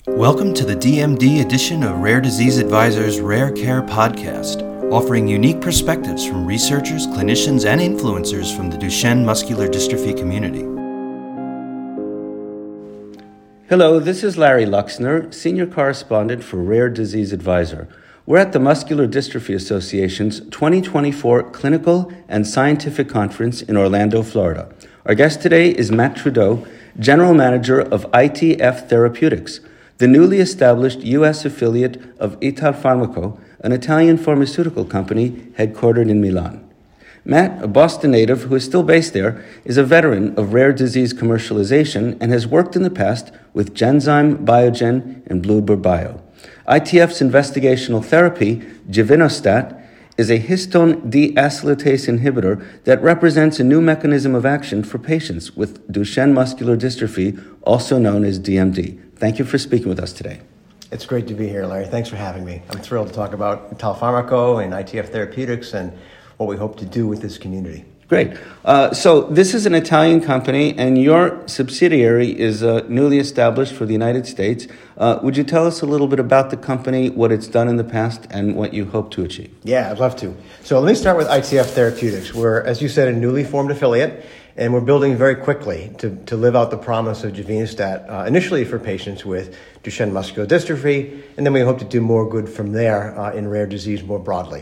Welcome to the DMD edition of Rare Disease Advisor's Rare Care Podcast, offering unique perspectives from researchers, clinicians, and influencers from the Duchenne muscular dystrophy community. Hello, this is Larry Luxner, Senior Correspondent for Rare Disease Advisor. We're at the Muscular Dystrophy Association's 2024 Clinical and Scientific Conference in Orlando, Florida. Our guest today is Matt Trudeau, General Manager of ITF Therapeutics, the newly established U.S. affiliate of Italfarmaco, an Italian pharmaceutical company headquartered in Milan. Matt, a Boston native who is still based there, is a veteran of rare disease commercialization and has worked in the past with Genzyme, Biogen, and Bluebird Bio. ITF's investigational therapy, Givinostat, is a histone deacylase inhibitor that represents a new mechanism of action for patients with Duchenne muscular dystrophy, also known as DMD. Thank you for speaking with us today. It's great to be here, Larry. Thanks for having me. I'm thrilled to talk about Italfarmaco and ITF Therapeutics and what we hope to do with this community. Great. So this is an Italian company, and your subsidiary is newly established for the United States. Would you tell us a little bit about the company, what it's done in the past, and what you hope to achieve? Yeah, I'd love to. So let me start with ITF Therapeutics. We're, as you said, a newly formed affiliate, and we're building very quickly to live out the promise of Givinostat, initially for patients with Duchenne muscular dystrophy, and then we hope to do more good from there in rare disease more broadly.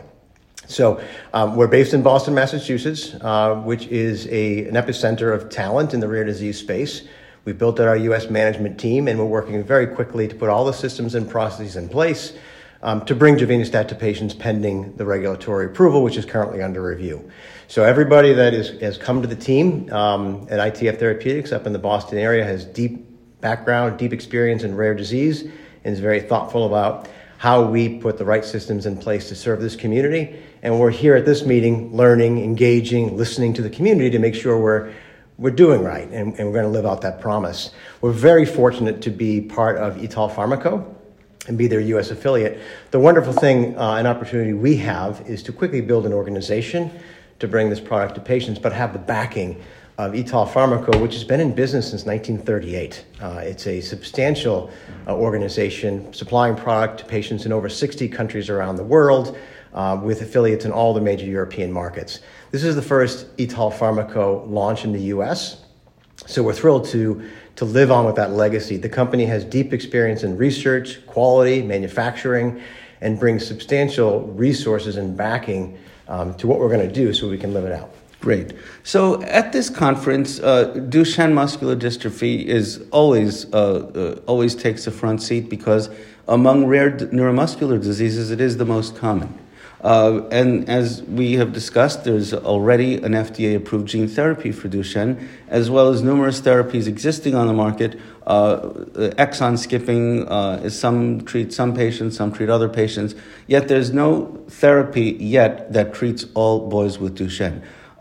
So we're based in Boston, Massachusetts, which is an epicenter of talent in the rare disease space. We've built out our U.S. management team, and we're working very quickly to put all the systems and processes in place to bring Givinostat to patients pending the regulatory approval, which is currently under review. So everybody that has come to the team at ITF Therapeutics up in the Boston area has deep background, deep experience in rare disease, and is very thoughtful about how we put the right systems in place to serve this community. And we're here at this meeting learning, engaging, listening to the community to make sure we're doing right and we're going to live out that promise. We're very fortunate to be part of Italfarmaco and be their U.S. affiliate. The wonderful thing and opportunity we have is to quickly build an organization to bring this product to patients, but have the backing of Italfarmaco, which has been in business since 1938. It's a substantial organization supplying product to patients in over 60 countries around the world, with affiliates in all the major European markets. This is the first Italfarmaco launch in the U.S., so we're thrilled to live on with that legacy. The company has deep experience in research, quality, manufacturing, and brings substantial resources and backing to what we're going to do so we can live it out. Great. So at this conference, Duchenne muscular dystrophy is always takes a front seat because among rare neuromuscular diseases, it is the most common. And as we have discussed, there's already an FDA-approved gene therapy for Duchenne, as well as numerous therapies existing on the market. Exon skipping, some treat some patients, some treat other patients. Yet there's no therapy yet that treats all boys with Duchenne.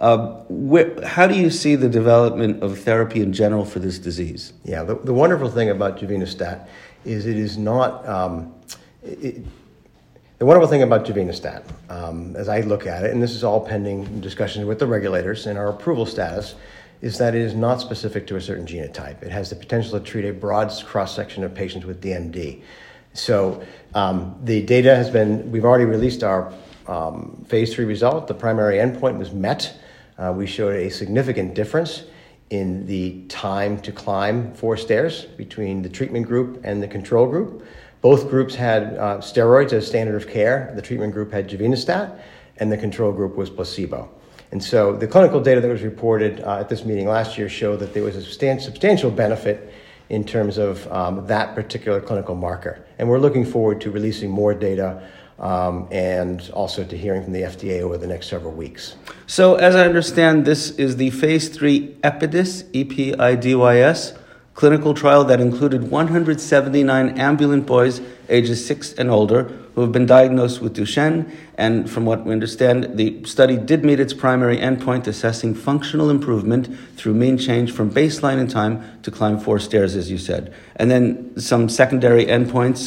How do you see the development of therapy in general for this disease? Yeah, the wonderful thing about Givinostat is it is not... The wonderful thing about Givinostat, as I look at it, and this is all pending discussions with the regulators and our approval status, is that it is not specific to a certain genotype. It has the potential to treat a broad cross-section of patients with DMD. So the data has been, we've already released our phase 3 result. The primary endpoint was met. We showed a significant difference in the time to climb 4 stairs between the treatment group and the control group. Both groups had steroids as standard of care. The treatment group had Givinostat, and the control group was placebo. And so the clinical data that was reported at this meeting last year showed that there was a substantial benefit in terms of that particular clinical marker. And we're looking forward to releasing more data and also to hearing from the FDA over the next several weeks. So as I understand, this is the phase 3 EPIDYS, EPIDYS, clinical trial that included 179 ambulant boys ages 6 and older who have been diagnosed with Duchenne. And from what we understand, the study did meet its primary endpoint, assessing functional improvement through mean change from baseline in time to climb 4 stairs, as you said. And then some secondary endpoints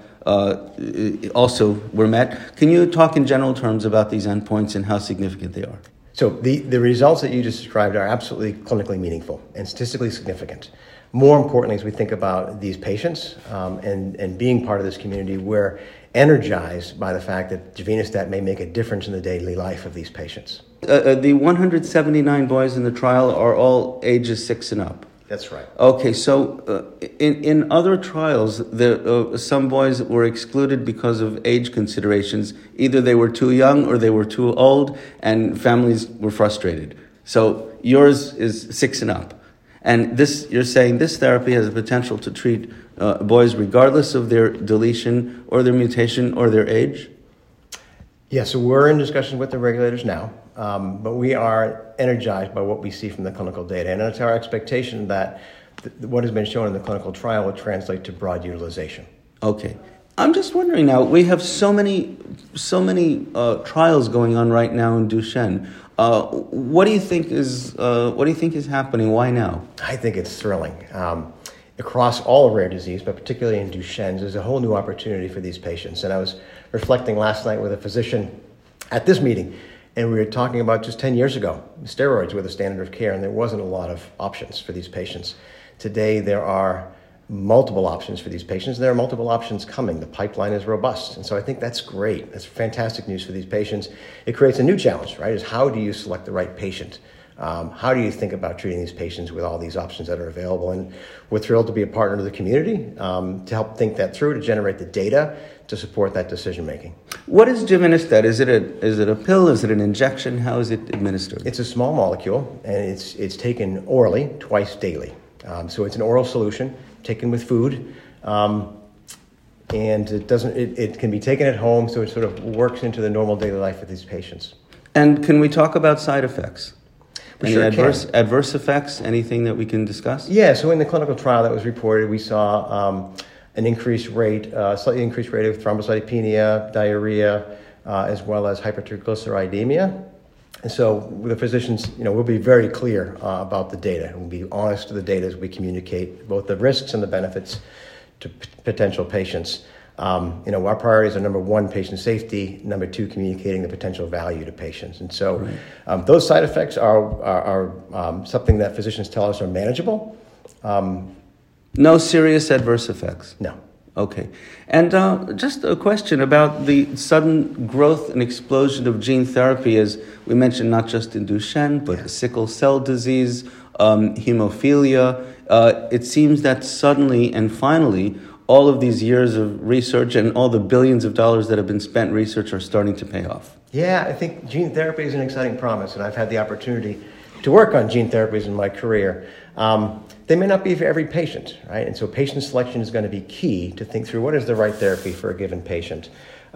also were met. Can you talk in general terms about these endpoints and how significant they are? So the results that you just described are absolutely clinically meaningful and statistically significant. more importantly, as we think about these patients and being part of this community, we're energized by the fact that Givinostat may make a difference in the daily life of these patients. The 179 boys in the trial are all ages 6 and up. That's right. Okay, so in other trials, some boys were excluded because of age considerations. Either they were too young or they were too old, and families were frustrated. So yours is 6 and up. And you're saying this therapy has the potential to treat boys regardless of their deletion or their mutation or their age? Yeah, so we're in discussions with the regulators now, but we are energized by what we see from the clinical data. And it's our expectation that what has been shown in the clinical trial will translate to broad utilization. Okay. I'm just wondering now, we have so many trials going on right now in Duchenne. What do you think is happening? Why now? I think it's thrilling. Across all rare disease, but particularly in Duchenne's, there's a whole new opportunity for these patients. And I was reflecting last night with a physician at this meeting, and we were talking about just 10 years ago, steroids were the standard of care, and there wasn't a lot of options for these patients. Today, there are multiple options for these patients, and there are multiple options coming. The pipeline is robust, and so I think that's great. That's fantastic news for these patients. It creates a new challenge, right, is how do you select the right patient? How do you think about treating these patients with all these options that are available? And we're thrilled to be a partner to the community to help think that through, to generate the data to support that decision making. What is Givinostat? Is it a pill? Is it an injection? How is it administered? It's a small molecule, and it's taken orally twice daily. So it's an oral solution taken with food, and it can be taken at home, so it sort of works into the normal daily life of these patients. And can we talk about side effects? We Any sure adverse effects? Anything that we can discuss? Yeah, so in the clinical trial that was reported, we saw an slightly increased rate of thrombocytopenia, diarrhea, as well as hypertriglyceridemia. And so the physicians, will be very clear about the data. We'll be honest to the data as we communicate both the risks and the benefits to potential patients. Our priorities are number one, patient safety, number two, communicating the potential value to patients. And so those side effects are something that physicians tell us are manageable. No serious adverse effects? No. Okay. And just a question about the sudden growth and explosion of gene therapy, as we mentioned, not just in Duchenne, but sickle cell disease, hemophilia. It seems that suddenly and finally, all of these years of research and all the billions of dollars that have been spent in research are starting to pay off. Yeah, I think gene therapy is an exciting promise, and I've had the opportunity to work on gene therapies in my career. They may not be for every patient, right? And so patient selection is going to be key to think through what is the right therapy for a given patient.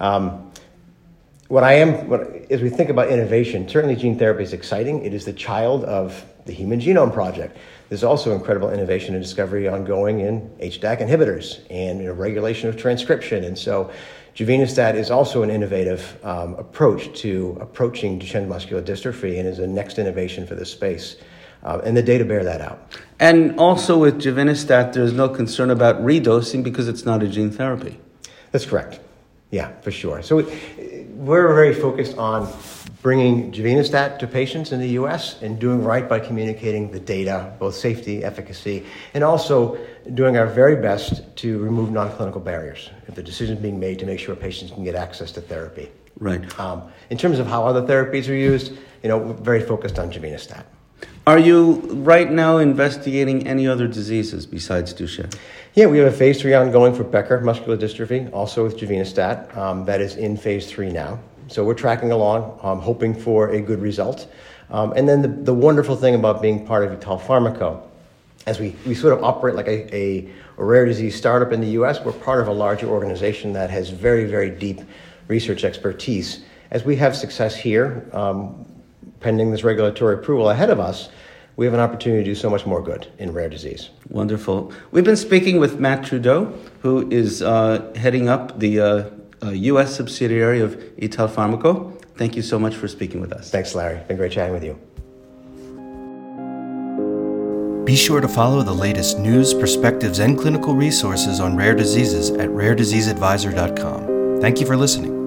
As we think about innovation, certainly gene therapy is exciting. It is the child of the Human Genome Project. There's also incredible innovation and discovery ongoing in HDAC inhibitors and regulation of transcription. And so Givinostat is also an innovative approach to approaching Duchenne muscular dystrophy and is a next innovation for this space. And the data bear that out. And also with Givinostat, there's no concern about redosing because it's not a gene therapy. That's correct. Yeah, for sure. So we're very focused on bringing Givinostat to patients in the U.S. and doing right by communicating the data, both safety, efficacy, and also doing our very best to remove non-clinical barriers. If the decision is being made to make sure patients can get access to therapy. Right. In terms of how other therapies are used, we're very focused on Givinostat. Are you right now investigating any other diseases besides Duchenne? Yeah, we have a phase 3 ongoing for Becker muscular dystrophy, also with Givinostat. That is in phase 3 now. So we're tracking along, hoping for a good result. And then the wonderful thing about being part of Vital Pharmaco, as we sort of operate like a rare disease startup in the U.S., we're part of a larger organization that has very, very deep research expertise. As we have success here, pending this regulatory approval ahead of us, we have an opportunity to do so much more good in rare disease. Wonderful. We've been speaking with Matt Trudeau, who is heading up the U.S. subsidiary of Vital Pharmaco. Thank you so much for speaking with us. Thanks, Larry. Been great chatting with you. Be sure to follow the latest news, perspectives, and clinical resources on rare diseases at rarediseaseadvisor.com. Thank you for listening.